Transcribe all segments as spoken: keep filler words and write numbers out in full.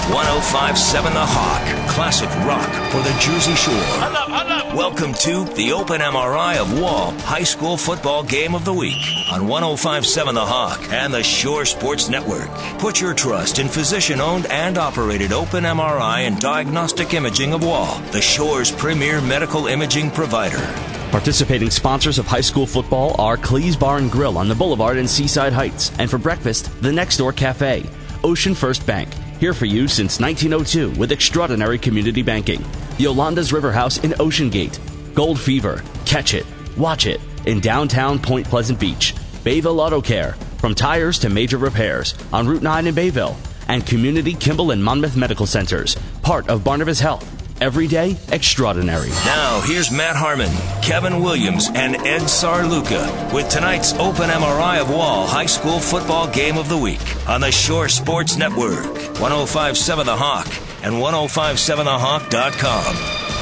one oh five point seven The Hawk, classic rock for the Jersey Shore. Enough, enough. Welcome to the Open M R I of Wall High School Football Game of the Week on one oh five point seven The Hawk and the Shore Sports Network. Put your trust in physician-owned and operated Open M R I and Diagnostic Imaging of Wall, the Shore's premier medical imaging provider. Participating sponsors of high school football are Cleese Bar and Grill on the Boulevard in Seaside Heights, and for breakfast, the Next Door Cafe. Ocean First Bank, here for you since nineteen oh two with extraordinary community banking. Yolanda's River House in Ocean Gate. Gold Fever, catch it, watch it in downtown Point Pleasant Beach. Bayville Auto Care, from tires to major repairs on Route nine in Bayville. And Community Kimball and Monmouth Medical Centers, part of Barnabas Health. Every day, extraordinary. Now, here's Matt Harmon, Kevin Williams, and Ed Sarluca with tonight's Open M R I of Wall High School Football Game of the Week on the Shore Sports Network, one oh five point seven The Hawk and ten fifty-seven the hawk dot com.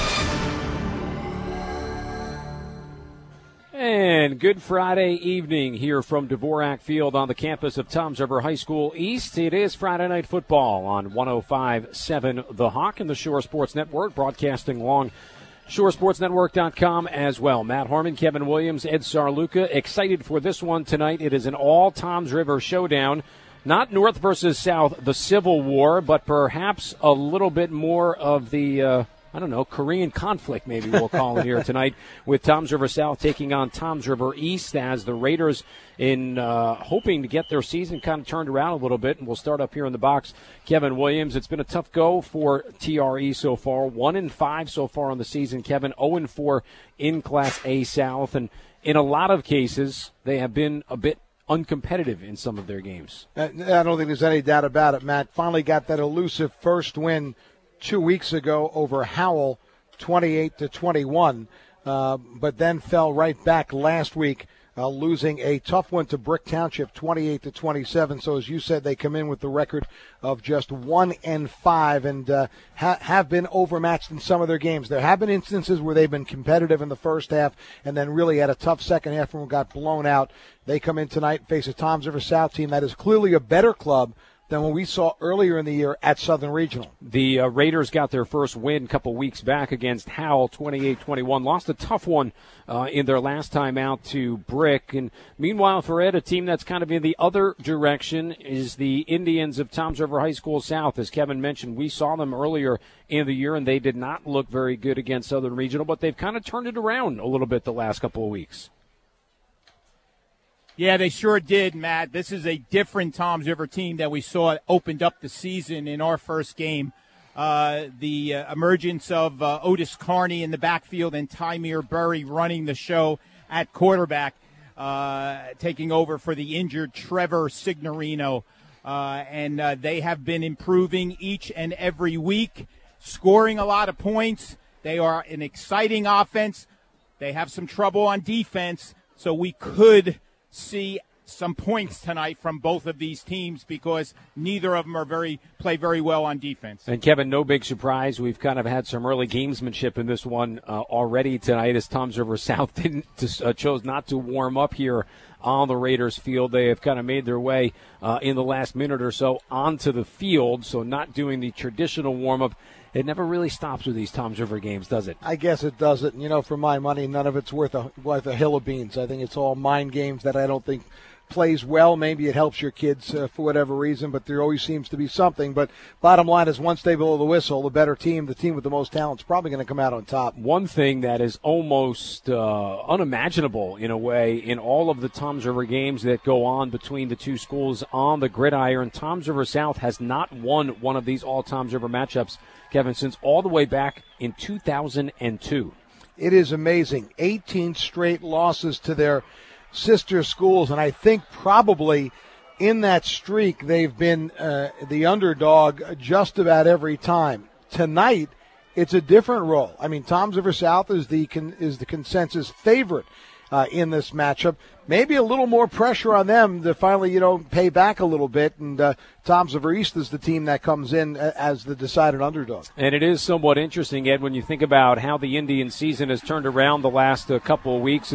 And good Friday evening here from Dvorak Field on the campus of Toms River High School East. It is Friday Night Football on ten fifty-seven The Hawk and the Shore Sports Network, broadcasting along shore sports network dot com as well. Matt Harmon, Kevin Williams, Ed Sarluca, excited for this one tonight. It is an all Toms River showdown. Not North versus South, the Civil War, but perhaps a little bit more of the, uh, I don't know, Korean conflict, maybe we'll call it here tonight, with Toms River South taking on Toms River East as the Raiders in uh, hoping to get their season kind of turned around a little bit. And we'll start up here in the box. Kevin Williams, it's been a tough go for T R E so far. One and five so far on the season, Kevin. oh and four in Class A South. And in a lot of cases, they have been a bit uncompetitive in some of their games. I don't think there's any doubt about it, Matt. Finally got that elusive first win two weeks ago over Howell, twenty-eight to twenty-one, uh, but then fell right back last week, uh, losing a tough one to Brick Township, twenty-eight to twenty-seven. So as you said, they come in with the record of just one and five, and uh, ha- have been overmatched in some of their games. There have been instances where they've been competitive in the first half, and then really had a tough second half and got blown out. They come in tonight and face a Toms River South team that is clearly a better club than what we saw earlier in the year at Southern Regional. The uh, Raiders got their first win a couple weeks back against Howell, twenty-eight twenty-one. Lost a tough one uh, in their last time out to Brick. And meanwhile, for Ed, a team that's kind of in the other direction is the Indians of Toms River High School South. As Kevin mentioned, we saw them earlier in the year, and they did not look very good against Southern Regional, but they've kind of turned it around a little bit the last couple of weeks. Yeah, they sure did, Matt. This is a different Toms River team that we saw opened up the season in our first game. Uh, the uh, emergence of uh, Otis Carney in the backfield and Tymir Burry running the show at quarterback, uh, taking over for the injured Trevor Signorino. Uh, and uh, they have been improving each and every week, scoring a lot of points. They are an exciting offense. They have some trouble on defense, so we could see some points tonight from both of these teams because neither of them are very play very well on defense. And Kevin, no big surprise. We've kind of had some early gamesmanship in this one uh, already tonight as Toms River South didn't uh, chose not to warm up here on the Raiders field. They have kind of made their way uh, in the last minute or so onto the field, so not doing the traditional warm-up. It never really stops with these Toms River games, does it? I guess it doesn't. You know, for my money, none of it's worth a, worth a hill of beans. I think it's all mind games that I don't think plays well. Maybe it helps your kids uh, for whatever reason, but there always seems to be something. But bottom line is once they blow the whistle, the better team, the team with the most talent, is probably going to come out on top. One thing that is almost uh, unimaginable in a way in all of the Toms River games that go on between the two schools on the gridiron, Toms River South has not won one of these all Toms River matchups, Kevin, since all the way back in two thousand two. It is amazing. eighteen straight losses to their sister schools, and I think probably in that streak they've been uh, the underdog just about every time. Tonight, it's a different role. I mean, Toms River South is the con- is the consensus favorite uh, in this matchup. Maybe a little more pressure on them to finally, you know, pay back a little bit. And uh, Toms River East is the team that comes in as the decided underdog. And it is somewhat interesting, Ed, when you think about how the Indian season has turned around the last uh, couple of weeks. Is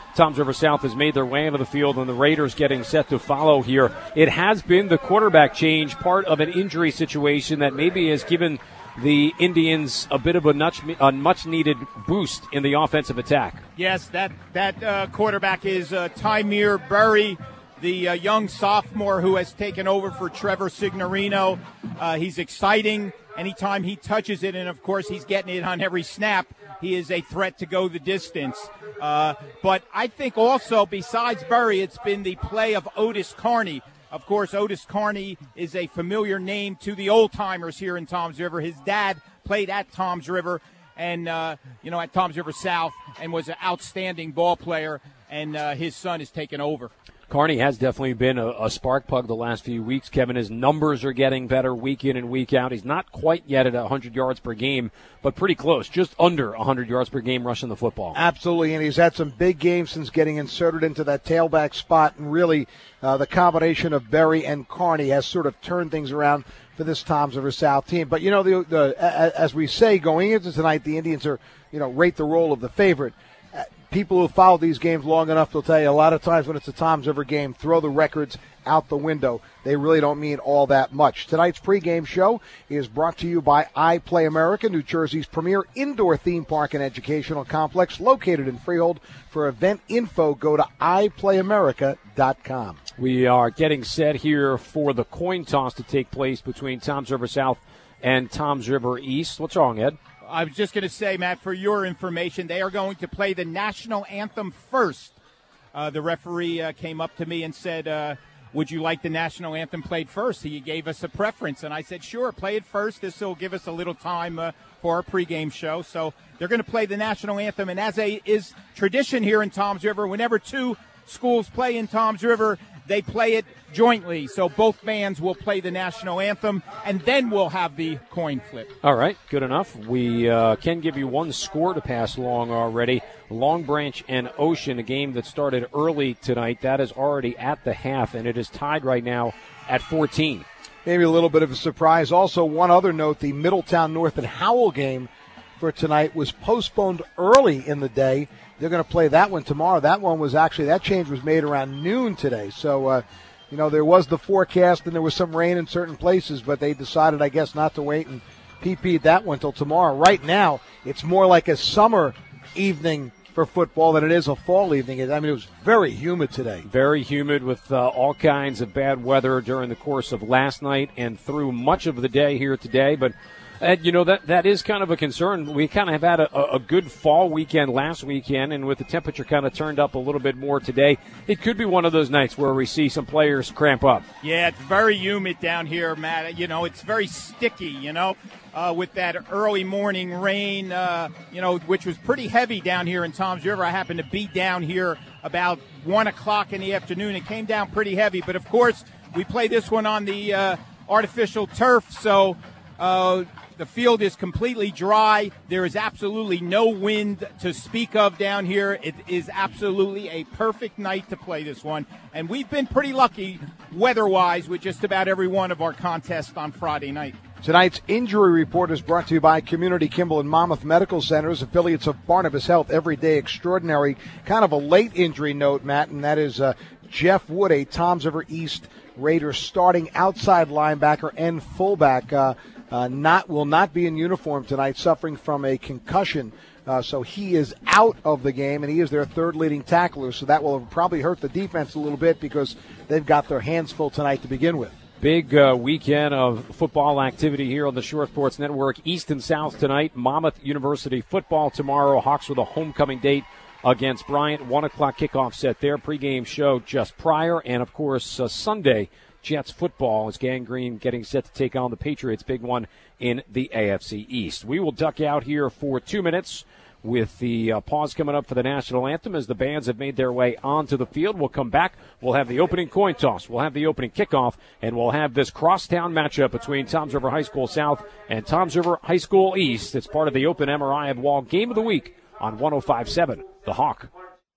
Toms River South has made their way into the field, and the Raiders getting set to follow here. It has been the quarterback change, part of an injury situation that maybe has given the Indians a bit of a much, a much-needed boost in the offensive attack. Yes, that that uh, quarterback is uh, Tymir Berry, the uh, young sophomore who has taken over for Trevor Signorino. Uh, he's exciting anytime he touches it, and, of course, he's getting it on every snap. He is a threat to go the distance. Uh, but I think also, besides Berry, it's been the play of Otis Carney. Of course, Otis Carney is a familiar name to the old-timers here in Toms River. His dad played at Toms River and, uh, you know, at Toms River South and was an outstanding ball player, and uh, his son has taken over. Carney has definitely been a, a spark plug the last few weeks, Kevin. His numbers are getting better week in and week out. He's not quite yet at one hundred yards per game, but pretty close, just under one hundred yards per game rushing the football. Absolutely, and he's had some big games since getting inserted into that tailback spot, and really uh, the combination of Berry and Carney has sort of turned things around for this Toms River South team. But, you know, the, the as we say, going into tonight, the Indians are, you know, rate the role of the favorite. People who follow these games long enough will tell you a lot of times when it's a Toms River game, throw the records out the window. They really don't mean all that much. Tonight's pregame show is brought to you by iPlay America, New Jersey's premier indoor theme park and educational complex located in Freehold. For event info, go to i play america dot com. We are getting set here for the coin toss to take place between Toms River South and Toms River East. What's wrong, Ed? I was just going to say, Matt, for your information, they are going to play the national anthem first. Uh, the referee uh, came up to me and said, uh, would you like the national anthem played first? He gave us a preference, and I said, sure, play it first. This will give us a little time uh, for our pregame show. So they're going to play the national anthem, and as a, is tradition here in Toms River, whenever two schools play in Toms River, they play it jointly. So both bands will play the national anthem, and then we'll have the coin flip. All right, good enough. We uh, can give you one score to pass along already. Long Branch and Ocean, a game that started early tonight. That is already at the half, and it is tied right now at fourteen. Maybe a little bit of a surprise. Also, one other note, the Middletown North and Howell game for tonight was postponed early in the day. They're going to play that one tomorrow. That one was actually, that change was made around noon today. So, uh, you know, there was the forecast and there was some rain in certain places, but they decided, I guess, not to wait and P P'd that one till tomorrow. Right now, it's more like a summer evening for football than it is a fall evening. I mean, it was very humid today. Very humid with uh, all kinds of bad weather during the course of last night and through much of the day here today. But Ed, you know, that, that is kind of a concern. We kind of have had a, a good fall weekend last weekend, and with the temperature kind of turned up a little bit more today, it could be one of those nights where we see some players cramp up. Yeah, it's very humid down here, Matt. You know, it's very sticky, you know, uh, with that early morning rain, uh, you know, which was pretty heavy down here in Toms River. I happened to be down here about one o'clock in the afternoon. It came down pretty heavy, but, of course, we play this one on the uh, artificial turf, so uh, – the field is completely dry. There is absolutely no wind to speak of down here. It is absolutely a perfect night to play this one. And we've been pretty lucky weather-wise with just about every one of our contests on Friday night. Tonight's injury report is brought to you by Community Kimball and Monmouth Medical Centers, affiliates of Barnabas Health, Everyday Extraordinary. Kind of a late injury note, Matt, and that is uh, Jeff Wood, a Toms River East Raider starting outside linebacker and fullback. Uh, Uh, not will not be in uniform tonight, suffering from a concussion. Uh, so he is out of the game, and he is their third leading tackler. So that will probably hurt the defense a little bit because they've got their hands full tonight to begin with. Big uh, weekend of football activity here on the Shore Sports Network. East and South tonight. Monmouth University football tomorrow. Hawks with a homecoming date against Bryant. One o'clock kickoff set there. Pregame show just prior. And, of course, uh, Sunday, Jets football as Gang Green getting set to take on the Patriots. Big one in the A F C East. We will duck out here for two minutes with the uh, pause coming up for the national anthem as the bands have made their way onto the field. We'll come back. We'll have the opening coin toss. We'll have the opening kickoff, and we'll have this crosstown matchup between Toms River High School South and Toms River High School East. It's part of the Open M R I of Wall Game of the Week on one oh five point seven The Hawk.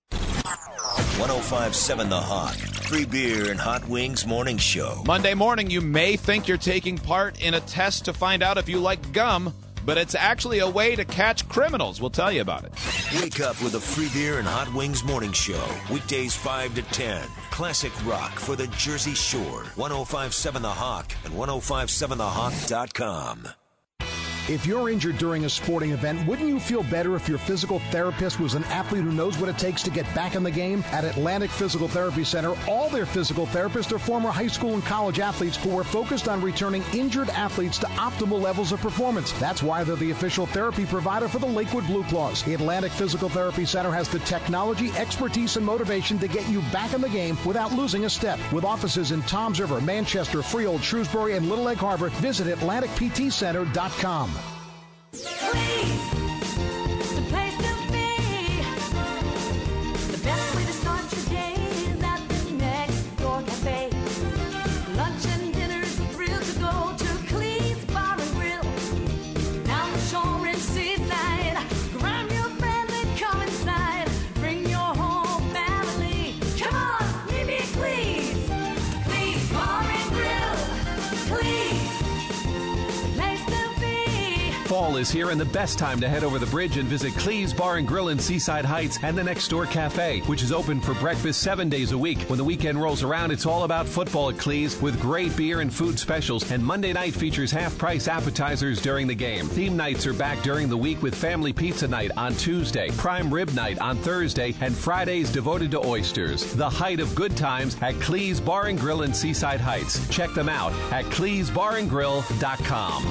one oh five point seven The Hawk. Free beer and hot wings morning show. Monday morning, you may think you're taking part in a test to find out if you like gum, but it's actually a way to catch criminals. We'll tell you about it. Wake up with a free beer and Hot Wings morning show. Weekdays five to ten. Classic rock for the Jersey Shore. ten fifty-seven The Hawk and ten fifty-seven the hawk dot com. If you're injured during a sporting event, wouldn't you feel better if your physical therapist was an athlete who knows what it takes to get back in the game? At Atlantic Physical Therapy Center, all their physical therapists are former high school and college athletes who are focused on returning injured athletes to optimal levels of performance. That's why they're the official therapy provider for the Lakewood Blue Claws. The Atlantic Physical Therapy Center has the technology, expertise, and motivation to get you back in the game without losing a step. With offices in Toms River, Manchester, Freehold, Shrewsbury, and Little Egg Harbor, visit Atlantic P T Center dot com. Please, the place to be. The best way to start your day is at the Next Door Cafe. Lunch and dinner is a thrill to go to Cleve's Bar and Grill. Down the shore in Seaside, grab your friends and come inside. Bring your whole family. Come on, meet me at Cleve's. Cleve's Bar and Grill. Cleve's, the place to be. Fall is here and the best time to head over the bridge and visit Cleve's Bar and Grill in Seaside Heights and the Next Door Cafe, which is open for breakfast seven days a week. When the weekend rolls around, it's all about football at Cleve's with great beer and food specials, and Monday night features half-price appetizers during the game. Theme nights are back during the week with Family Pizza Night on Tuesday, Prime Rib Night on Thursday, and Fridays devoted to oysters. The height of good times at Cleve's Bar and Grill in Seaside Heights. Check them out at cleves bar and grill dot com.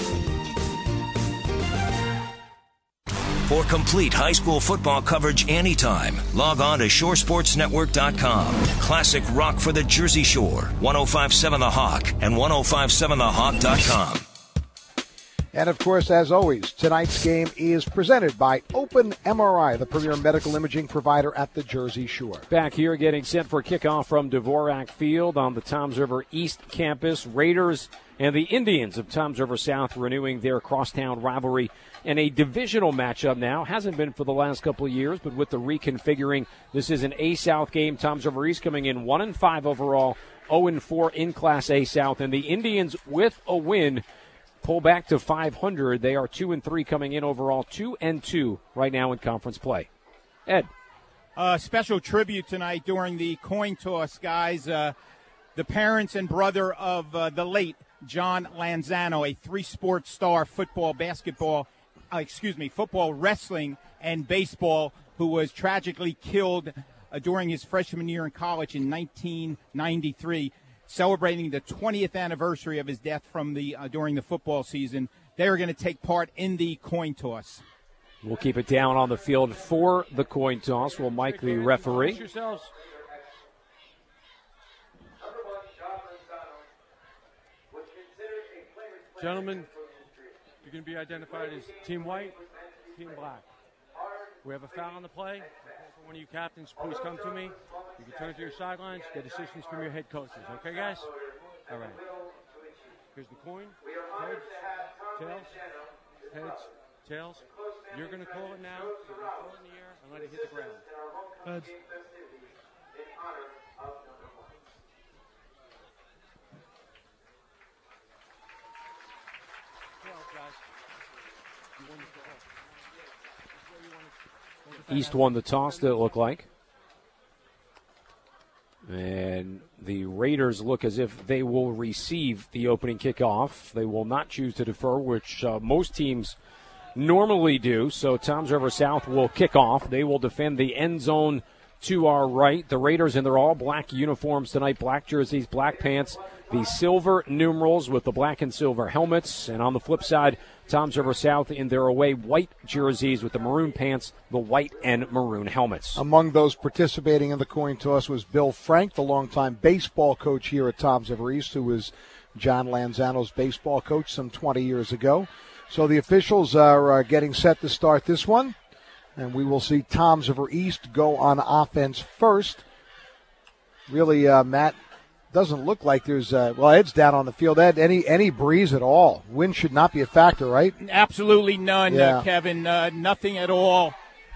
For complete high school football coverage anytime, log on to shore sports network dot com. Classic rock for the Jersey Shore. ten fifty-seven The Hawk and ten fifty-seven the hawk dot com. And, of course, as always, tonight's game is presented by Open M R I, the premier medical imaging provider at the Jersey Shore. Back here getting set for kickoff from Dvorak Field on the Toms River East campus. Raiders and the Indians of Toms River South renewing their crosstown rivalry in a divisional matchup now. Hasn't been for the last couple of years, but with the reconfiguring, this is an A-South game. Toms River East coming in one and five overall, oh and four in Class A South. And the Indians, with a win, pull back to five hundred. They are two and three coming in overall, two and two right now in conference play. Ed. Uh, special tribute tonight during the coin toss, guys. Uh, the parents and brother of uh, the late John Lanzano, a three-sport star, football, basketball, uh, excuse me, football, wrestling, and baseball, who was tragically killed uh, during his freshman year in college in nineteen ninety-three. Celebrating the twentieth anniversary of his death from the uh, during the football season. They are going to take part in the coin toss. We'll keep it down on the field for the coin toss. We'll mic the referee. Gentlemen, you're going to be identified as Team White, Team Black. We have a foul on the play. One of you captains, please come to me. You can turn to your sidelines, get assistance from your head coaches. Okay, guys? All right. Here's the coin. Heads, tails, heads, tails. You're going to call it now. You're going to throw it in the air and let it hit the ground. Heads. East won the toss, did it look like. And the Raiders look as if they will receive the opening kickoff. They will not choose to defer, which uh, most teams normally do. So Toms River South will kick off. They will defend the end zone to our right. The Raiders in their all-black uniforms tonight, black jerseys, black pants, the silver numerals with the black and silver helmets. And on the flip side, Toms River South in their away white jerseys with the maroon pants, the white and maroon helmets. Among those participating in the coin toss was Bill Frank, the longtime baseball coach here at Toms River East, who was John Lanzano's baseball coach some twenty years ago. So the officials are uh, getting set to start this one. And we will see Toms River East go on offense first. Really, uh, Matt, doesn't look like there's, uh, well, Ed's down on the field. Ed, any any breeze at all? Wind should not be a factor, right? Absolutely none, yeah. uh, Kevin. Uh, nothing at all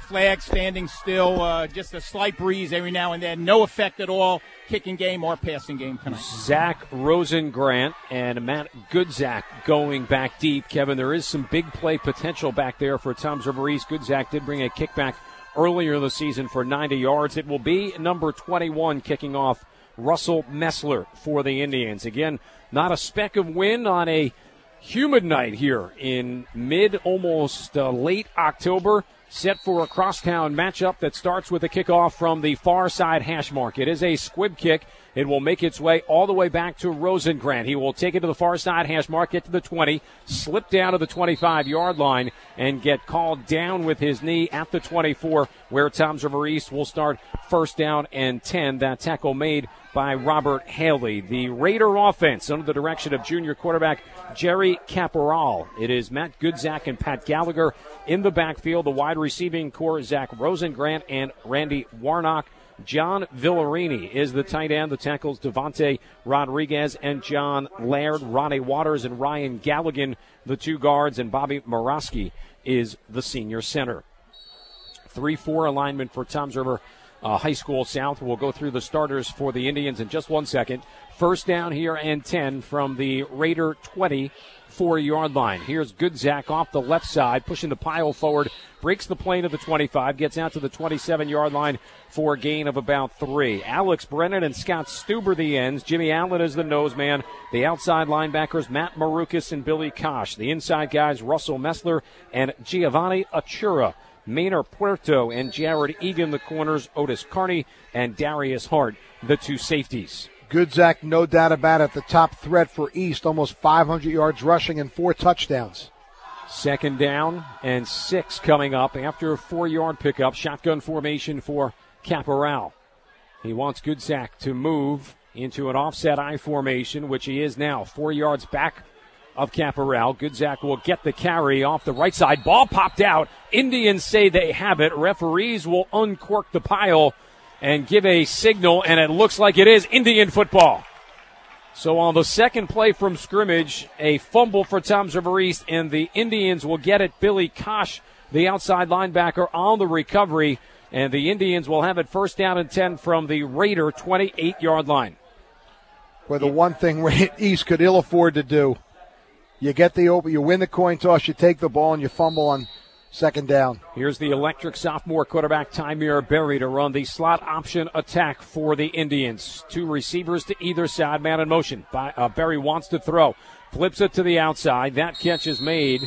flag standing still, uh, just a slight breeze every now and then. No effect at all, kicking game or passing game tonight. Zach Rosengrant and Matt Goodzak going back deep. Kevin, there is some big play potential back there for Toms River East. Goodzak did bring a kickback earlier in the season for ninety yards. It will be number twenty-one kicking off, Russell Messler for the Indians. Again, not a speck of wind on a humid night here in mid, almost uh, late October. Set for a crosstown matchup that starts with a kickoff from the far side hash mark. It is a squib kick. It will make its way all the way back to Rosengrant. He will take it to the far side hash mark, get to the twenty, slip down to the twenty-five-yard line, and get called down with his knee at the twenty-four, where Toms River East will start first down and ten. That tackle made by Robert Haley. The Raider offense under the direction of junior quarterback Jerry Caporal. It is Matt Goodzak and Pat Gallagher in the backfield. The wide receiving core, Zach Rosengrant and Randy Warnock. John Villarini is the tight end. The tackles, Devontae Rodriguez and John Laird. Ronnie Waters and Ryan Galligan, the two guards, and Bobby Morosky is the senior center. three four alignment for Toms River uh, High School South. We'll go through the starters for the Indians in just one second. First down here and ten from the Raider twenty-four-yard line. Here's Goodzak off the left side, pushing the pile forward, breaks the plane of the twenty-five, gets out to the twenty-seven-yard line for a gain of about three. Alex Brennan and Scott Stuber the ends. Jimmy Allen is the nose man. The outside linebackers, Matt Marukas and Billy Kosh. The inside guys, Russell Messler and Giovanni Achura. Maynard Puerto and Jared Egan, the corners, Otis Carney and Darius Hart, the two safeties. Goodzak, no doubt about it, the top threat for East, almost five hundred yards rushing and four touchdowns. Second down and six coming up after a four-yard pickup. Shotgun formation for Caporal. He wants Goodzak to move into an offset I formation, which he is now, four yards back of Caporal. Goodzak will get the carry off the right side. Ball popped out. Indians say they have it. Referees will uncork the pile and give a signal, and it looks like it is Indian football. So on the second play from scrimmage, a fumble for Toms River East, and the Indians will get it. Billy Kosh, the outside linebacker, on the recovery, and the Indians will have it first down and ten from the Raider twenty-eight-yard line. Well, the one thing East could ill afford to do, you get the open, you win the coin toss, you take the ball, and you fumble on second down. Here's the electric sophomore quarterback, Tymir Berry, to run the slot option attack for the Indians. Two receivers to either side, man in motion. By, uh, Berry wants to throw. Flips it to the outside. That catch is made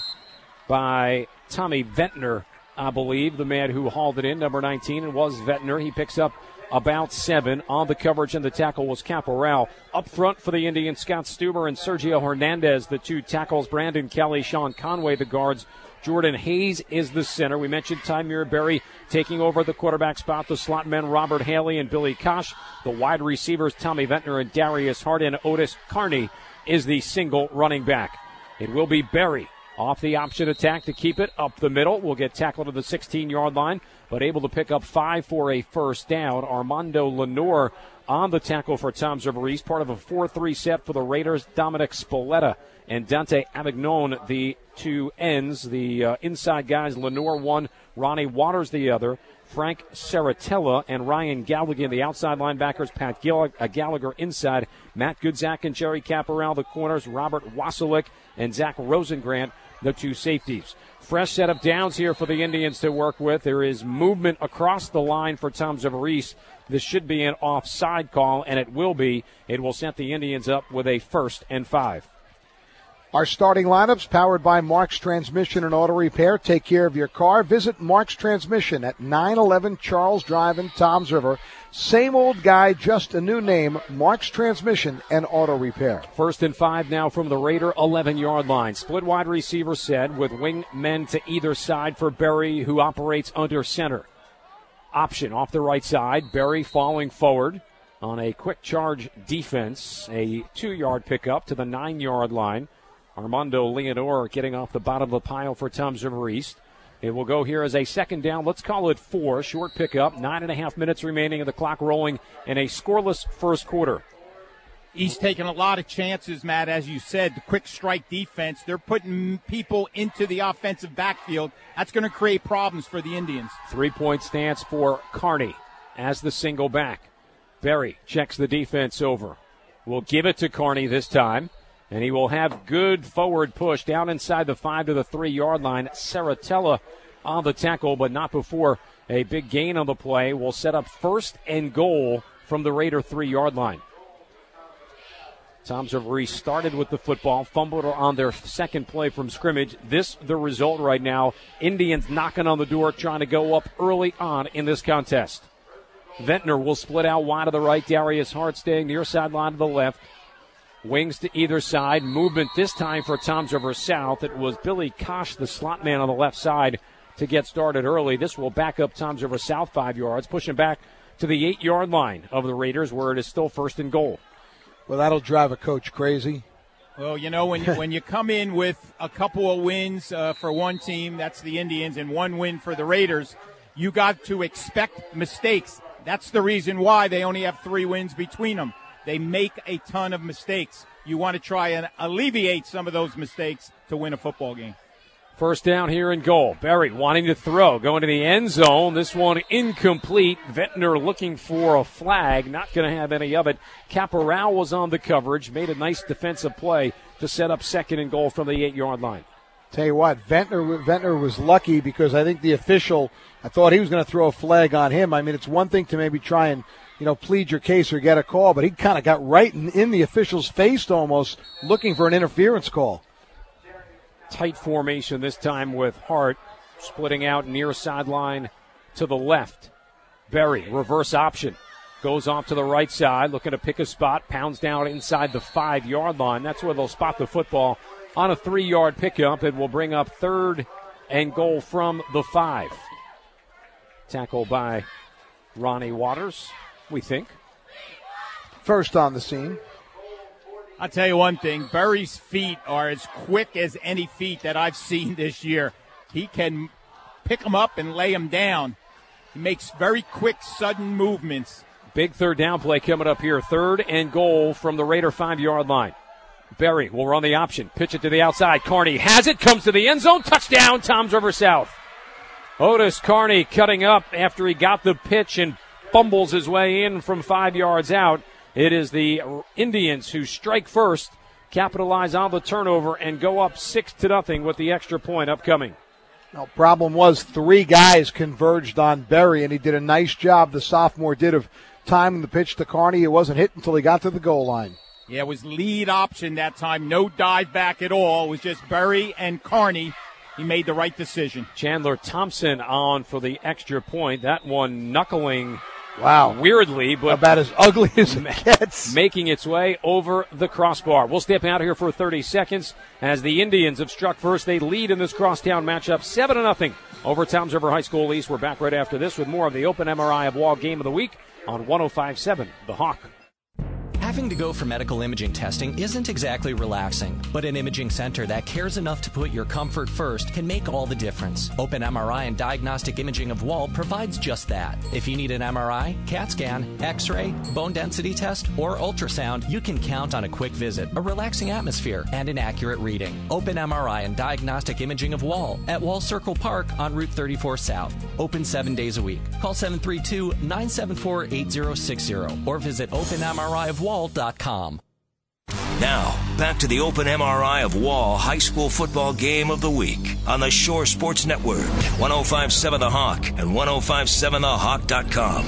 by Tommy Ventnor, I believe, the man who hauled it in, number nineteen, and was Ventnor. He picks up about seven. On the coverage and the tackle was Caporal. Up front for the Indians, Scott Stuber and Sergio Hernandez, the two tackles. Brandon Kelly, Sean Conway, the guards. Jordan Hayes is the center. We mentioned Tymir Berry taking over the quarterback spot. The slot men, Robert Haley and Billy Kosh. The wide receivers, Tommy Ventnor and Darius Hart. And Otis Carney is the single running back. It will be Berry off the option attack to keep it up the middle. Will get tackled to the sixteen-yard line, but able to pick up five for a first down. Armando Lenore on the tackle for Toms River East, part of a four three set for the Raiders. Dominic Spoletta and Dante Avignon, the two ends. The uh, inside guys, Lenore one, Ronnie Waters the other. Frank Saratella and Ryan Galligan, the outside linebackers. Pat Gill- uh, Gallagher inside. Matt Goodzak and Jerry Caporal, the corners. Robert Wasilek and Zach Rosengrant, the two safeties. Fresh set of downs here for the Indians to work with. There is movement across the line for Toms River East. This should be an offside call, and it will be. It will set the Indians up with a first and five. Our starting lineups powered by Mark's Transmission and Auto Repair. Take care of your car. Visit Mark's Transmission at nine eleven Charles Drive in Toms River. Same old guy, just a new name, Mark's Transmission and Auto Repair. First and five now from the Raider eleven-yard line. Split wide receiver set with wing men to either side for Berry, who operates under center. Option off the right side. Berry falling forward on a quick charge defense. A two-yard pickup to the nine-yard line. Armando Leonore getting off the bottom of the pile for Toms River East. It will go here as a second down. Let's call it four. Short pickup. Nine and a half minutes remaining of the clock rolling in a scoreless first quarter. He's taking a lot of chances, Matt, as you said, the quick strike defense. They're putting people into the offensive backfield. That's going to create problems for the Indians. Three-point stance for Carney as the single back. Berry checks the defense over. Will give it to Carney this time, and he will have good forward push down inside the five to the three-yard line. Saratella on the tackle, but not before a big gain on the play. Will set up first and goal from the Raider three-yard line. Toms have restarted with the football, fumbled on their second play from scrimmage. This, the result right now. Indians knocking on the door, trying to go up early on in this contest. Ventnor will split out wide to the right. Darius Hart staying near sideline to the left. Wings to either side. Movement this time for Toms River South. It was Billy Kosh, the slot man on the left side, to get started early. This will back up Toms River South five yards, pushing back to the eight-yard line of the Raiders, where it is still first and goal. Well, that'll drive a coach crazy. Well, you know, when you, when you come in with a couple of wins uh, for one team, that's the Indians, and one win for the Raiders, you got to expect mistakes. That's the reason why they only have three wins between them. They make a ton of mistakes. You want to try and alleviate some of those mistakes to win a football game. First down here in goal. Berry wanting to throw, going to the end zone. This one incomplete. Ventnor looking for a flag, not going to have any of it. Caporal was on the coverage, made a nice defensive play to set up second and goal from the eight-yard line. Tell you what, Ventnor, Ventnor was lucky because I think the official, I thought he was going to throw a flag on him. I mean, it's one thing to maybe try and, you know, plead your case or get a call, but he kind of got right in, in the official's face almost, looking for an interference call. Tight formation this time with Hart splitting out near sideline to the left. Berry, reverse option, goes off to the right side, looking to pick a spot, pounds down inside the five-yard line. That's where they'll spot the football on a three-yard pickup. It will bring up third and goal from the five. Tackle by Ronnie Waters, we think. First on the scene. I'll tell you one thing, Berry's feet are as quick as any feet that I've seen this year. He can pick them up and lay them down. He makes very quick, sudden movements. Big third down play coming up here. Third and goal from the Raider five-yard line. Berry will run the option. Pitch it to the outside. Carney has it, comes to the end zone. Touchdown, Toms River South. Otis Carney cutting up after he got the pitch and fumbles his way in from five yards out. It is the Indians who strike first, capitalize on the turnover, and go up six to nothing with the extra point upcoming. Now, problem was three guys converged on Berry, and he did a nice job, the sophomore did, of timing the pitch to Carney. It wasn't hit until he got to the goal line. Yeah, it was lead option that time. No dive back at all. It was just Berry and Carney. He made the right decision. Chandler Thompson on for the extra point. That one knuckling. Wow. Weirdly, but about as ugly as it gets. Making its way over the crossbar. We'll step out here for thirty seconds as the Indians have struck first. They lead in this crosstown matchup seven to nothing over Toms River High School East. We're back right after this with more of the Open M R I of Wall Game of the Week on one oh five point seven The Hawk. Having to go for medical imaging testing isn't exactly relaxing, but an imaging center that cares enough to put your comfort first can make all the difference. Open M R I and Diagnostic Imaging of Wall provides just that. If you need an M R I, CAT scan, X-ray, bone density test, or ultrasound, you can count on a quick visit, a relaxing atmosphere, and an accurate reading. Open M R I and Diagnostic Imaging of Wall at Wall Circle Park on Route thirty-four South. Open seven days a week. Call seven three two, nine seven four, eight zero six zero or visit open M R I of wall dot com. Now, back to the Open M R I of Wall High School Football Game of the Week on the Shore Sports Network, one oh five point seven The Hawk and one oh five point seven the hawk dot com.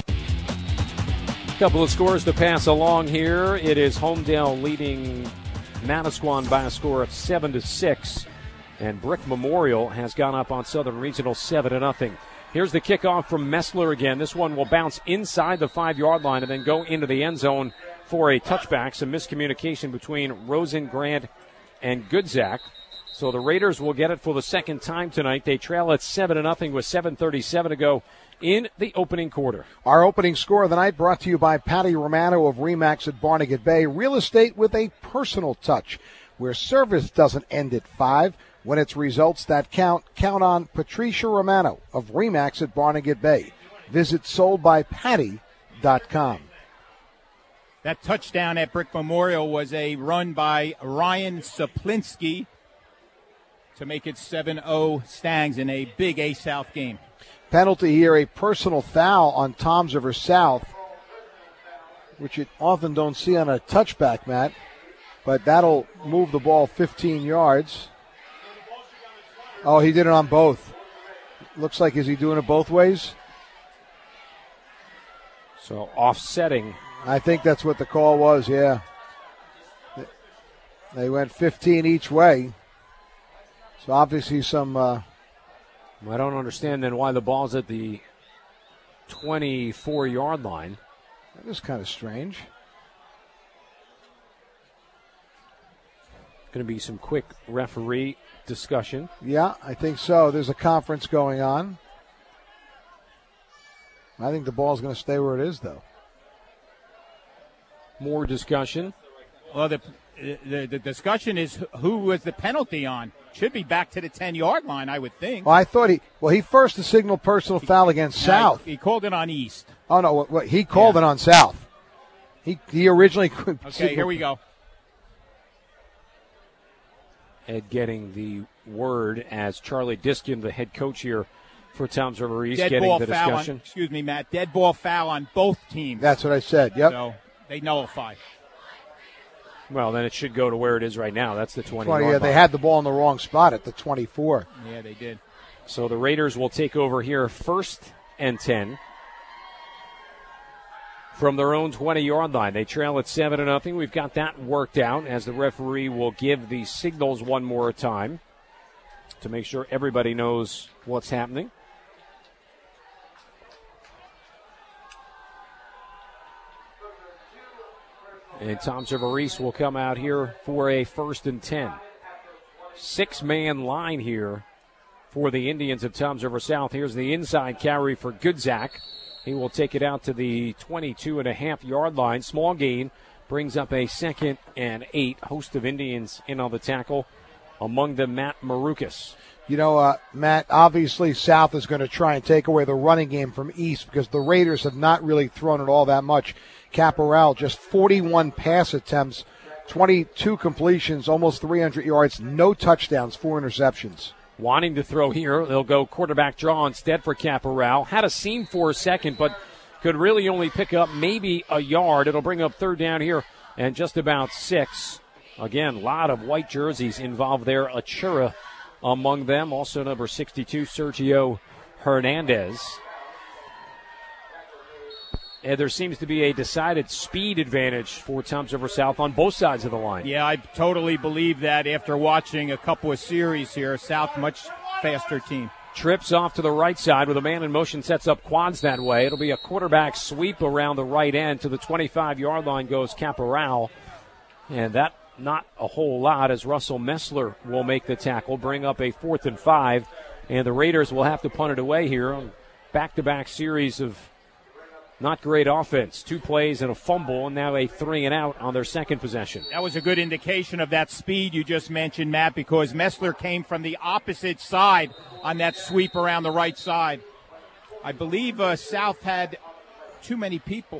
Couple of scores to pass along here. It is Homedale leading Manasquan by a score of seven to six, and Brick Memorial has gone up on Southern Regional seven to nothing. Here's the kickoff from Messler again. This one will bounce inside the five-yard line and then go into the end zone for a touchback. Some miscommunication between Rosen, Grant, and Goodzak. So the Raiders will get it for the second time tonight. They trail at seven to nothing with seven thirty-seven to go in the opening quarter. Our opening score of the night brought to you by Patty Romano of Remax at Barnegat Bay. Real estate with a personal touch, where service doesn't end at five. When it's results that count, count on Patricia Romano of Remax at Barnegat Bay. Visit sold by patty dot com. That touchdown at Brick Memorial was a run by Ryan Saplinski to make it seven oh Stangs in a big A-South game. Penalty here, a personal foul on Toms River South, which you often don't see on a touchback, Matt. But that'll move the ball fifteen yards. Oh, he did it on both. Looks like, is he doing it both ways? So offsetting. I think that's what the call was, yeah. They went fifteen each way. So obviously some... Uh, I don't understand then why the ball's at the twenty-four-yard line. That is kind of strange. Going to be some quick referee discussion. Yeah, I think so. There's a conference going on. I think the ball's going to stay where it is, though. More discussion. Well, the, the the discussion is who was the penalty on. Should be back to the ten-yard line, I would think. Well, I thought he – well, he first signaled personal foul against South. He, he called it on East. Oh, no, what, what, he called yeah. it on South. He he originally – Okay, here we go. Ed getting the word as Charlie Diskin, the head coach here for Toms River East, Dead getting ball the foul discussion. On, excuse me, Matt. Dead ball foul on both teams. That's what I said, yep. So they nullify. Well, then it should go to where it is right now. That's the twenty. twenty yeah, they had the ball in the wrong spot at the twenty-four. Yeah, they did. So the Raiders will take over here first and ten from their own twenty-yard line. They trail at seven to nothing. We've got that worked out as the referee will give the signals one more time to make sure everybody knows what's happening. And Toms River East will come out here for a first and ten. Six-man line here for the Indians of Toms River South. Here's the inside carry for Goodzak. He will take it out to the twenty-two and a half yard line. Small gain brings up a second and eight. Host of Indians in on the tackle, among them Matt Marukas. You know, uh, Matt, obviously South is going to try and take away the running game from East because the Raiders have not really thrown it all that much. Caporal, just forty-one pass attempts, twenty-two completions, almost three hundred yards, no touchdowns, four interceptions. Wanting to throw here, they'll go quarterback draw instead for Caporal. Had a seam for a second, but could really only pick up maybe a yard. It'll bring up third down here and just about six. Again, a lot of white jerseys involved there. Achura among them. Also number sixty-two, Sergio Hernandez. And there seems to be a decided speed advantage for Toms River South on both sides of the line. Yeah, I totally believe that after watching a couple of series here. South, much faster team. Trips off to the right side with a man in motion, sets up quads that way. It'll be a quarterback sweep around the right end to the twenty-five yard line goes Caporal. And that not a whole lot as Russell Messler will make the tackle, bring up a fourth and five. And the Raiders will have to punt it away here on back-to-back series of not great offense. Two plays and a fumble, and now a three and out on their second possession. That was a good indication of that speed you just mentioned, Matt, because Messler came from the opposite side on that sweep around the right side. I believe uh, South had too many people.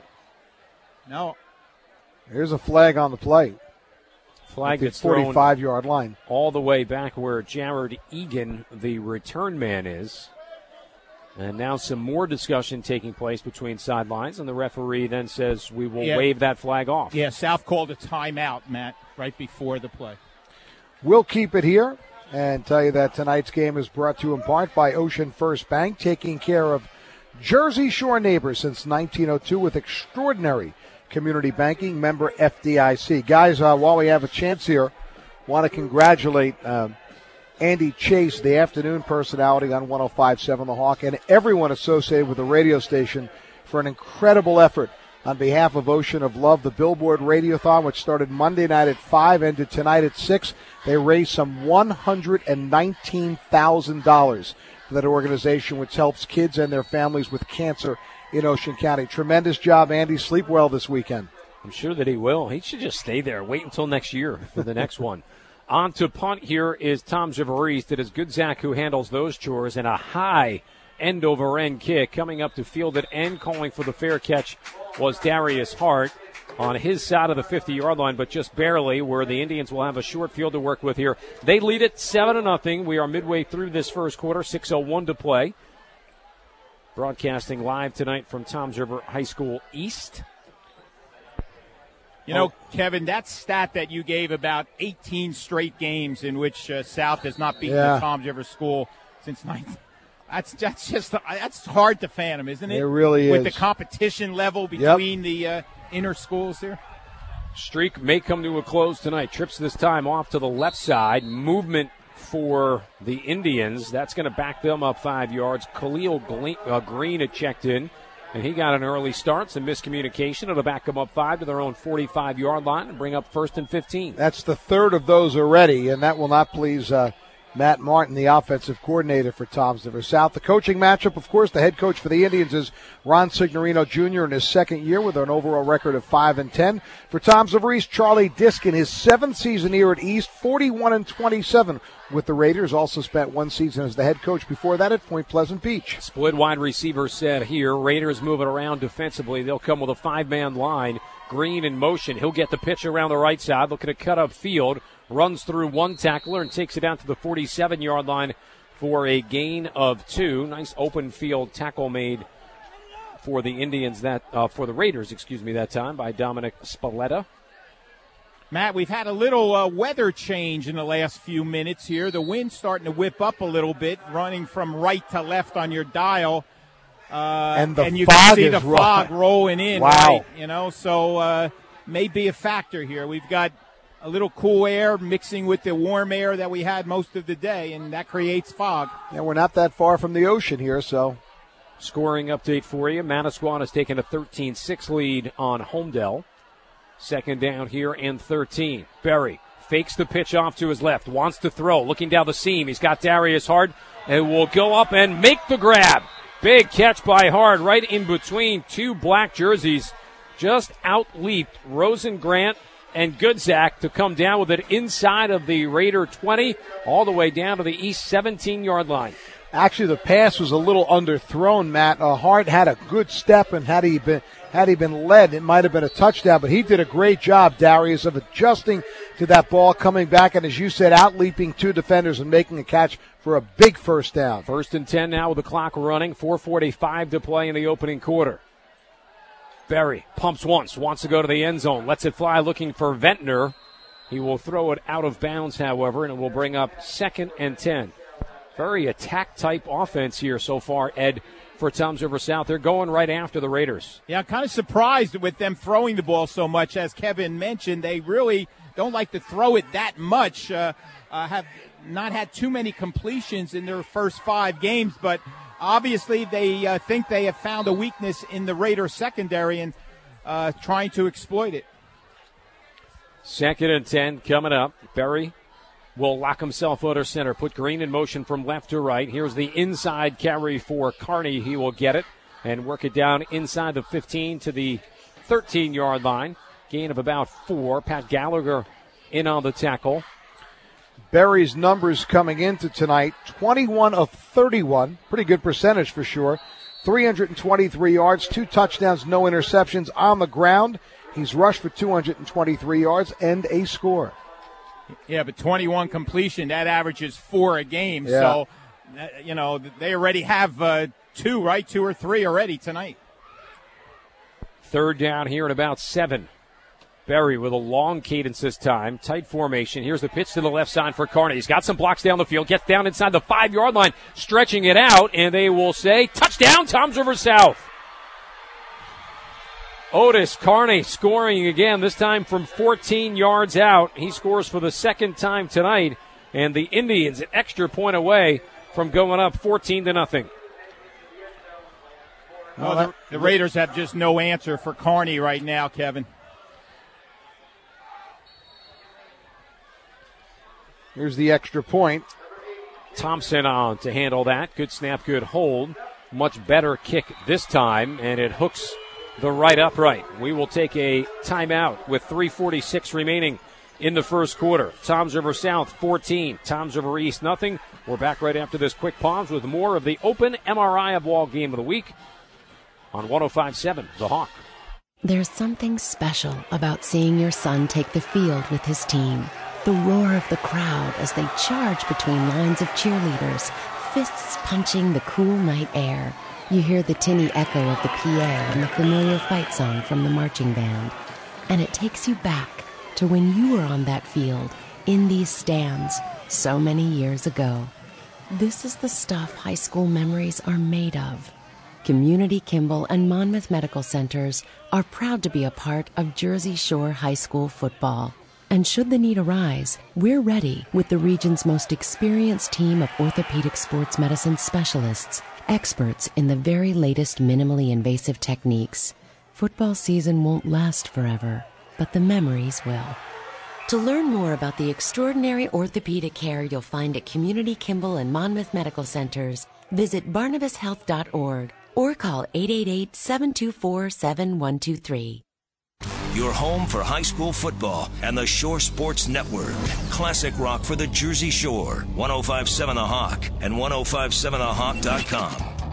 No. Here's a flag on the play. Flag that's forty-five yard line. All the way back where Jared Egan, the return man, is. And now some more discussion taking place between sidelines, and the referee then says we will yeah. wave that flag off. Yeah, South called a timeout, Matt, right before the play. We'll keep it here and tell you that tonight's game is brought to you in part by Ocean First Bank, taking care of Jersey Shore neighbors since nineteen oh two with extraordinary community banking, member F D I C. Guys, uh, while we have a chance here, want to congratulate uh, Andy Chase, the afternoon personality on one oh five point seven The Hawk, and everyone associated with the radio station for an incredible effort on behalf of Ocean of Love. The Billboard Radiothon, which started Monday night at five, ended tonight at six. They raised some one hundred nineteen thousand dollars for that organization, which helps kids and their families with cancer in Ocean County. Tremendous job, Andy. Sleep well this weekend. I'm sure that he will. He should just stay there. Wait until next year for the next one. On to punt here is Toms River East. It is Goodzak who handles those chores, and a high end-over-end kick coming up to field at end. Calling for the fair catch was Darius Hart. on his side of the fifty-yard line, but just barely, where the Indians will have a short field to work with here. They lead it seven to nothing. We are midway through this first quarter, six oh one to play. Broadcasting live tonight from Toms River High School East. You know, Kevin, that stat that you gave about eighteen straight games in which uh, South has not beaten Yeah. the Toms River School since nineteen. That's that's just that's hard to fathom, isn't it? It really With is. the competition level between the uh, inner schools here. Streak may come to a close tonight. Trips this time off to the left side. Movement for the Indians. That's going to back them up five yards. Khalil Gle- uh, Green had checked in, and he got an early start. Some miscommunication. It'll back them up five to their own forty-five-yard line and bring up first and fifteen. That's the third of those already, and that will not please uh, Matt Martin, the offensive coordinator for Toms River South. The coaching matchup, of course, the head coach for the Indians is Ron Signorino Junior in his second year with an overall record of five and ten. For Toms River East, Charlie Disk in his seventh season here at East, forty-one and twenty-seven with the Raiders. Also spent one season as the head coach before that at Point Pleasant Beach. Split wide receiver set here. Raiders moving around defensively. They'll come with a five-man line. Green in motion. He'll get the pitch around the right side. Looking to cut up field. Runs through one tackler and takes it out to the forty-seven-yard line for a gain of two. Nice open field tackle made for the Indians that uh, for the Raiders, excuse me, that time by Dominic Spalletta. Matt, we've had a little uh, weather change in the last few minutes here. The wind's starting to whip up a little bit, running from right to left on your dial. Uh, And the you fog can see is the fog ro- rolling in. Wow. Right? You know, so uh, may be a factor here. We've got a little cool air mixing with the warm air that we had most of the day, and that creates fog. And we're not that far from the ocean here, so. Scoring update for you. Manasquan has taken a thirteen six lead on Homedale. Second down here and thirteen. Berry fakes the pitch off to his left. Wants to throw. Looking down the seam. He's got Darius Hard and will go up and make the grab. Big catch by Hard right in between two black jerseys. Just outleaped Rosengrant and Goodzak to come down with it inside of the Raider twenty all the way down to the East seventeen-yard line. Actually, the pass was a little underthrown, Matt. Uh, Hart had a good step, and had he been had he been led, it might have been a touchdown. But he did a great job, Darius, of adjusting to that ball, coming back, and as you said, outleaping two defenders and making a catch for a big first down. First and ten now with the clock running. four forty-five to play in the opening quarter. Berry pumps once, wants to go to the end zone, lets it fly looking for Ventnor. He will throw it out of bounds, however, and it will bring up second and ten. Very attack-type offense here so far, Ed, for Toms River South. They're going right after the Raiders. Yeah, I'm kind of surprised with them throwing the ball so much. As Kevin mentioned, they really don't like to throw it that much. Uh, uh, have not had too many completions in their first five games, but obviously they uh, think they have found a weakness in the Raider secondary and uh, trying to exploit it. Second and ten coming up. Berry will lock himself under center, put Green in motion from left to right. Here's the inside carry for Carney. He will get it and work it down inside the fifteen to the thirteen-yard line. Gain of about four. Pat Gallagher in on the tackle. Berry's numbers coming into tonight, twenty-one of thirty-one. Pretty good percentage for sure. three hundred twenty-three yards, two touchdowns, no interceptions on the ground. He's rushed for two hundred twenty-three yards and a score. Yeah, but twenty-one completion, that averages four a game. Yeah. So, uh, you know, they already have uh, two, right? Two or three already tonight. Third down here at about seven. Berry with a long cadence this time. Tight formation. Here's the pitch to the left side for Carney. He's got some blocks down the field. Gets down inside the five-yard line. Stretching it out. And they will say, touchdown, Toms River South. Otis Carney scoring again, this time from fourteen yards out. He scores for the second time tonight. And the Indians an extra point away from going up fourteen to nothing. Oh, the, the Raiders have just no answer for Carney right now, Kevin. Here's the extra point. Thompson on to handle that. Good snap, good hold. Much better kick this time, and it hooks the right upright. We will take a timeout with three forty-six remaining in the first quarter. Toms River South fourteen, Toms River East nothing. We're back right after this quick pause with more of the Open M R I of Wall Game of the Week on one oh five point seven The Hawk. There's something special about seeing your son take the field with his team. The roar of the crowd as they charge between lines of cheerleaders, fists punching the cool night air. You hear the tinny echo of the P A and the familiar fight song from the marching band. And it takes you back to when you were on that field, in these stands, so many years ago. This is the stuff high school memories are made of. Community Kimball and Monmouth Medical Centers are proud to be a part of Jersey Shore High School football. And should the need arise, we're ready with the region's most experienced team of orthopedic sports medicine specialists, experts in the very latest minimally invasive techniques. Football season won't last forever, but the memories will. To learn more about the extraordinary orthopedic care you'll find at Community Kimball and Monmouth Medical Centers, visit barnabas health dot org or call eight eight eight, seven two four, seven one two three. Your home for high school football and the Shore Sports Network. Classic rock for the Jersey Shore. one oh five point seven The Hawk and ten fifty-seven the hawk dot com.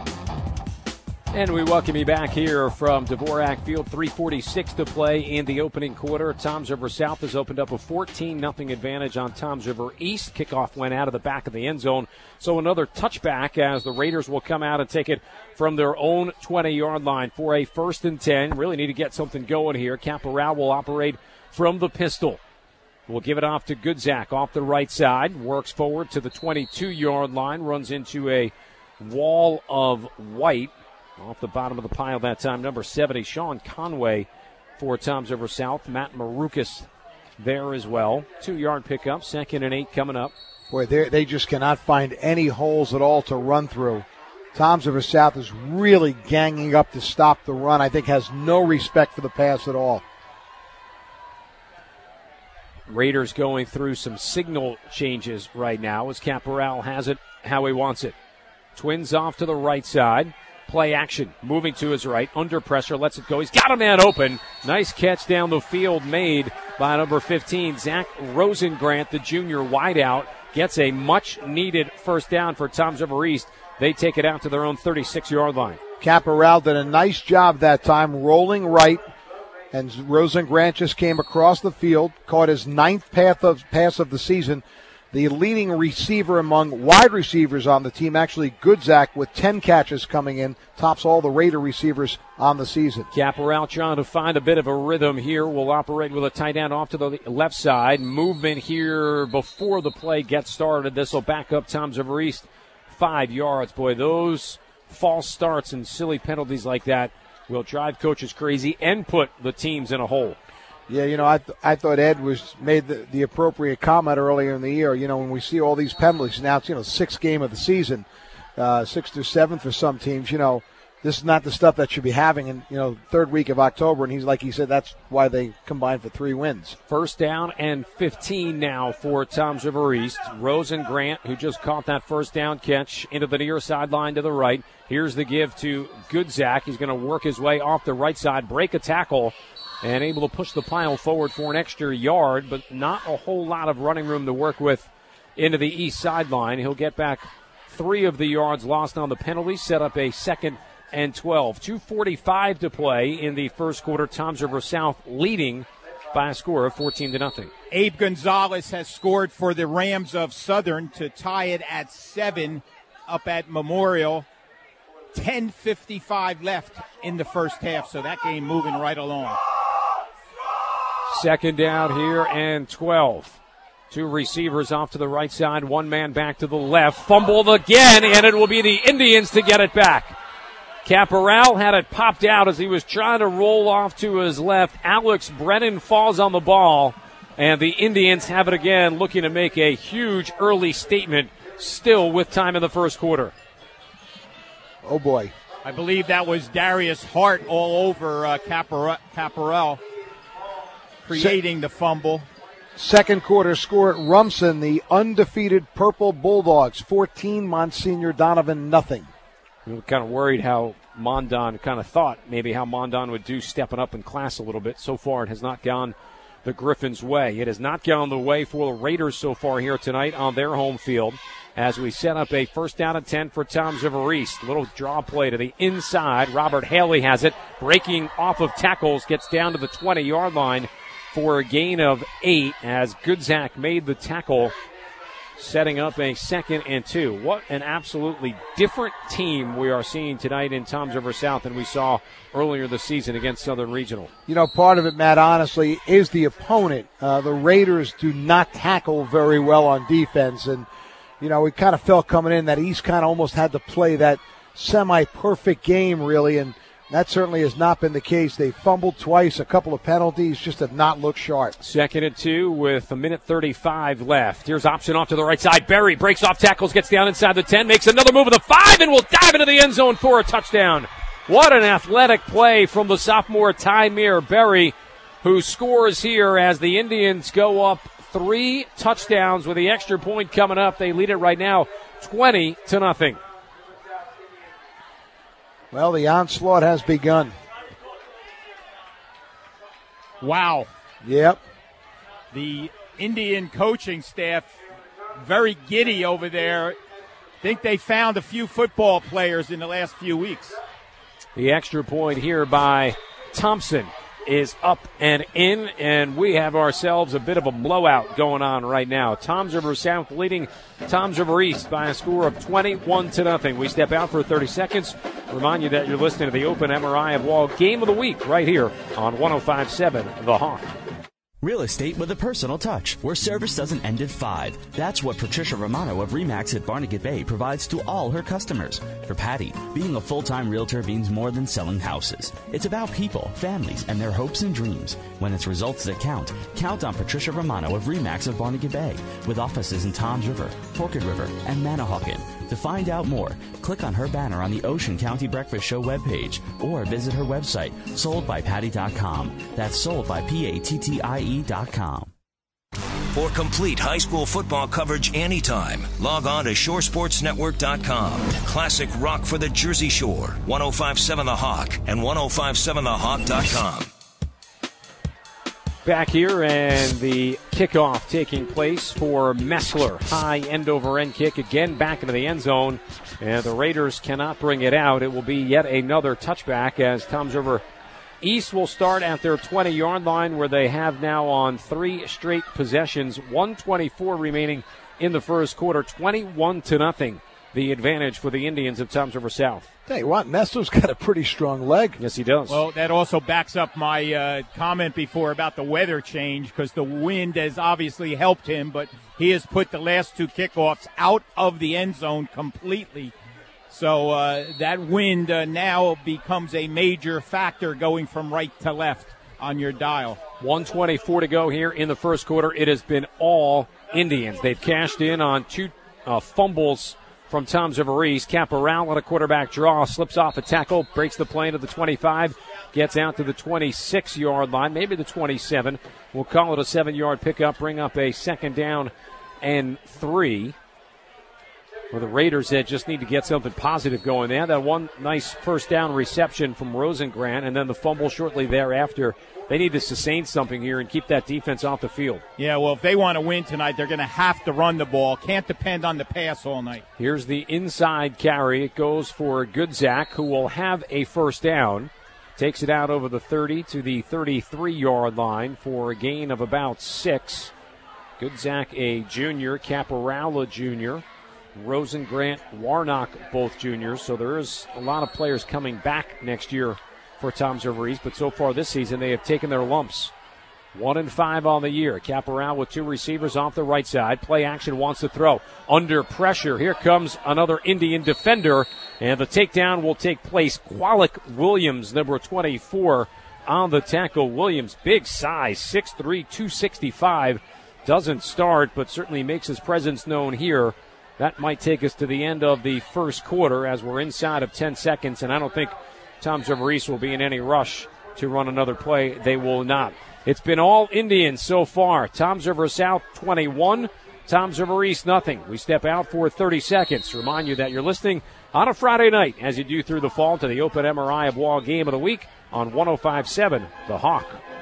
And we welcome you back here from Dvorak Field. three forty-six to play in the opening quarter. Toms River South has opened up a fourteen nothing advantage on Toms River East. Kickoff went out of the back of the end zone. So another touchback as the Raiders will come out and take it from their own twenty-yard line for a first and ten. Really need to get something going here. Caporal will operate from the pistol. We'll give it off to Goodzak off the right side. Works forward to the twenty-two-yard line. Runs into a wall of white. Off the bottom of the pile that time, number seventy, Sean Conway for Toms River South. Matt Marukas there as well. Two-yard pickup, second and eight coming up. Boy, they just cannot find any holes at all to run through. Toms River South is really ganging up to stop the run. I think has no respect for the pass at all. Raiders going through some signal changes right now as Caporal has it how he wants it. Twins off to the right side. Play action, moving to his right, under pressure, lets it go. He's got a man open. Nice catch down the field made by number fifteen, Zach Rosengrant, the junior wideout, gets a much-needed first down for Toms River East. They take it out to their own thirty-six-yard line. Caporal did a nice job that time, rolling right, and Rosengrant just came across the field, caught his ninth pass of, pass of the season. The leading receiver among wide receivers on the team, actually Goodzak, with ten catches coming in, tops all the Raider receivers on the season. Caporal trying to find a bit of a rhythm here. Will operate with a tight end off to the left side. Movement here before the play gets started. This will back up Toms River East five yards. Boy, those false starts and silly penalties like that will drive coaches crazy and put the teams in a hole. Yeah, you know, I th- I thought Ed was made the, the appropriate comment earlier in the year. You know, when we see all these penalties, now it's, you know, sixth game of the season, uh, sixth or seventh for some teams, you know, this is not the stuff that should be having in, you know, third week of October. And he's like he said, that's why they combined for three wins. First down and fifteen now for Toms River East. Rosengrant, who just caught that first down catch into the near sideline to the right. Here's the give to Goodzak. He's going to work his way off the right side, break a tackle, and able to push the pile forward for an extra yard, but not a whole lot of running room to work with into the east sideline. He'll get back three of the yards lost on the penalty, set up a second and twelve. two forty-five to play in the first quarter. Toms River South leading by a score of fourteen to nothing. Abe Gonzalez has scored for the Rams of Southern to tie it at seven up at Memorial. ten fifty-five left in the first half, so that game moving right along. Second down here and twelve. Two receivers off to the right side, one man back to the left. Fumbled again, and it will be the Indians to get it back. Caporal had it popped out as he was trying to roll off to his left. Alex Brennan falls on the ball, and the Indians have it again, looking to make a huge early statement, still with time in the first quarter. Oh, boy. I believe that was Darius Hart all over uh, Caporal, Caporal, creating the fumble. Second quarter score at Rumson, the undefeated Purple Bulldogs, fourteen, Monsignor Donovan, nothing. We were kind of worried how Mondon kind of thought maybe how Mondon would do stepping up in class a little bit. So far, it has not gone the Griffins' way. It has not gone the way for the Raiders so far here tonight on their home field. as we set up a first down and ten for Toms River East. Little draw play to the inside. Robert Haley has it, breaking off of tackles, gets down to the twenty-yard line for a gain of eight as Goodzak made the tackle, setting up a second and two. What an absolutely different team we are seeing tonight in Toms River South than we saw earlier this season against Southern Regional. You know, part of it, Matt, honestly, is the opponent. Uh, the Raiders do not tackle very well on defense, and, you know, we kind of felt coming in that East kind of almost had to play that semi-perfect game, really, and that certainly has not been the case. They fumbled twice, a couple of penalties, just have not looked sharp. Second and two with a minute thirty-five left. Here's option off to the right side. Berry breaks off tackles, gets down inside the ten, makes another move at the five, and will dive into the end zone for a touchdown. What an athletic play from the sophomore Tymir Berry, who scores here as the Indians go up three touchdowns with the extra point coming up. They lead it right now twenty to nothing. Well, the onslaught has begun. Wow. Yep. The Indian coaching staff very giddy over there. Think they found a few football players in the last few weeks. The extra point here by Thompson is up and in, and we have ourselves a bit of a blowout going on right now. Toms River South leading Toms River East by a score of twenty-one to nothing. We step out for thirty seconds. Remind you that you're listening to the Open M R I of Wall Game of the Week right here on one oh five point seven The Hawk. Real estate with a personal touch, where service doesn't end at five. That's what Patricia Romano of RE/MAX at Barnegat Bay provides to all her customers. For Patty, being a full-time realtor means more than selling houses. It's about people, families, and their hopes and dreams. When it's results that count, count on Patricia Romano of RE/MAX of Barnegat Bay, with offices in Toms River, Forked River, and Manahawkin. To find out more, click on her banner on the Ocean County Breakfast Show webpage or visit her website, sold by patty dot com. That's sold by P A T T I E dot com. For complete high school football coverage anytime, log on to shore sports network dot com. Classic rock for the Jersey Shore, one oh five point seven The Hawk and ten fifty-seven the hawk dot com. Back here, and the kickoff taking place for Messler. High end-over-end kick, again back into the end zone, and the Raiders cannot bring it out. It will be yet another touchback as Toms River East will start at their twenty-yard line, where they have now on three straight possessions, one twenty-four remaining in the first quarter, twenty-one to nothing. The advantage for the Indians of Toms River South. Tell you what, Messler's got a pretty strong leg. Yes, he does. Well, that also backs up my uh, comment before about the weather change, because the wind has obviously helped him, but he has put the last two kickoffs out of the end zone completely. So uh, that wind uh, now becomes a major factor going from right to left on your dial. one twenty-four to go here in the first quarter. It has been all Indians. They've cashed in on two uh, fumbles from Toms River East. Caporal on a quarterback draw, slips off a tackle, breaks the plane to the twenty-five, gets out to the twenty-six-yard line, maybe the twenty-seven. We'll call it a seven-yard pickup, bring up a second down and three. Well, the Raiders uh, just need to get something positive going there. That one nice first down reception from Rosengrant, and then the fumble shortly thereafter. They need to sustain something here and keep that defense off the field. Yeah, well, if they want to win tonight, they're going to have to run the ball. Can't depend on the pass all night. Here's the inside carry. It goes for Goodzak, who will have a first down. Takes it out over the thirty to the thirty-three-yard line for a gain of about six. Goodzak, a junior, Caporal, a junior. Rosengrant, Warnock, both juniors. So there is a lot of players coming back next year for Toms River East, but so far this season they have taken their lumps. One and five on the year. Caporal with two receivers off the right side. Play action, wants to throw. Under pressure. Here comes another Indian defender, and the takedown will take place. Qualic Williams, number twenty-four, on the tackle. Williams, big size, six three, two sixty-five. Doesn't start, but certainly makes his presence known here. That might take us to the end of the first quarter as we're inside of ten seconds, and I don't think Toms River East will be in any rush to run another play. They will not. It's been all Indians so far. Toms River South twenty-one, Toms River East nothing. We step out for thirty seconds. Remind you that you're listening on a Friday night, as you do through the fall, to the Open M R I of Wall Game of the Week on one oh five point seven The Hawk.